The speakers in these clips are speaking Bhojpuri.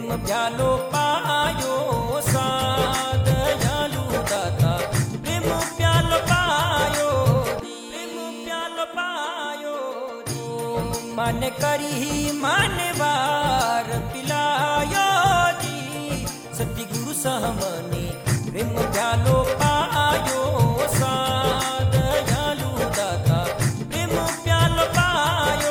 प्रेम प्यालो पायो सा दयालु दाता प्रेम प्यालो पायो मन करी मन बार पिलायो जी सतगुरु सहमने प्रेम प्यालो पायो सा दयालु दाता प्रेम प्यालो पायो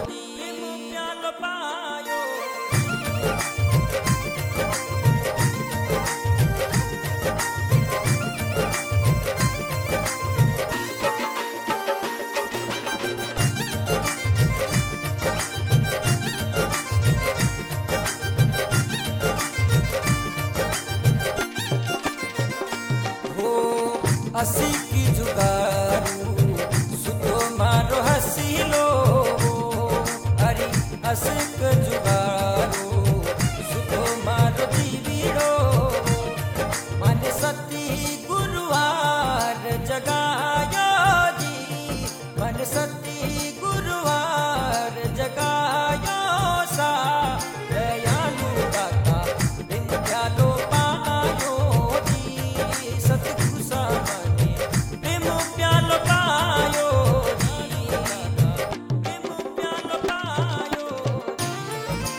हसी की जुगारू सुतो मारो हसीलो अरे हसक जुगारू सुतो मारो दीवीड़ो मन सती गुरुवार जगायो जी मन सती गुरुवार जगायो सा दयालु दाता प्रेम प्यालो पायो जी सतगुरु सामने प्रेम प्यालो पायो जी प्रेम प्यालो पायो।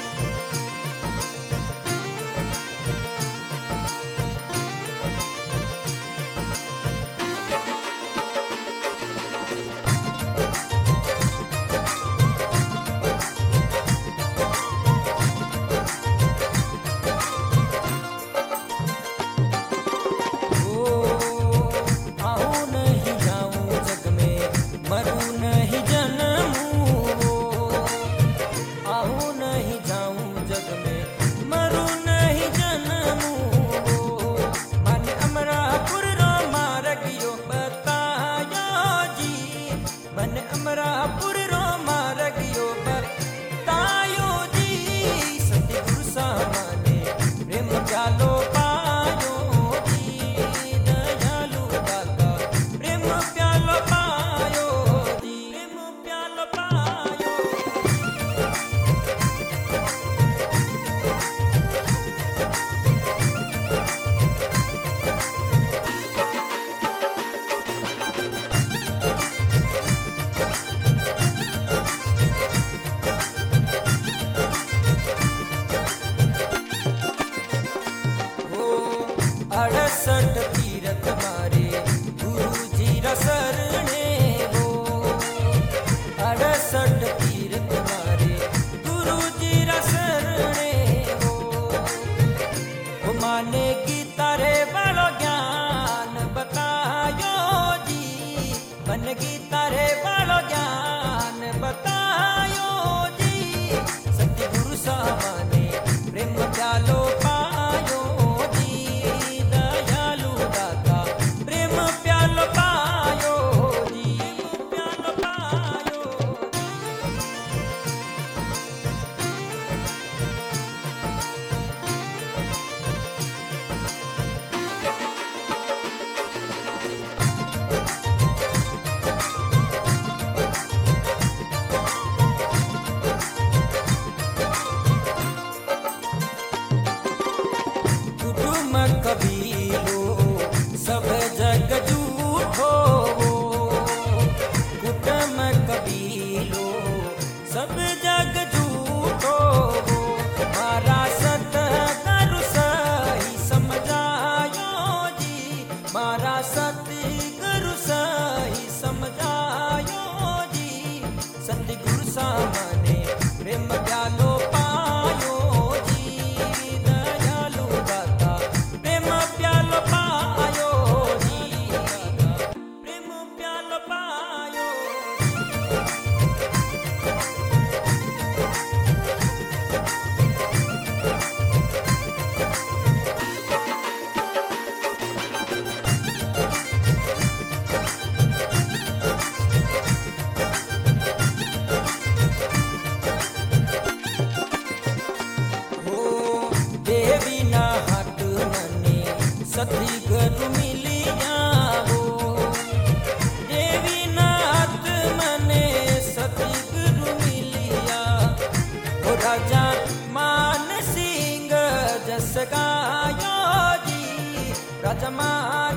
गायो जी रजमा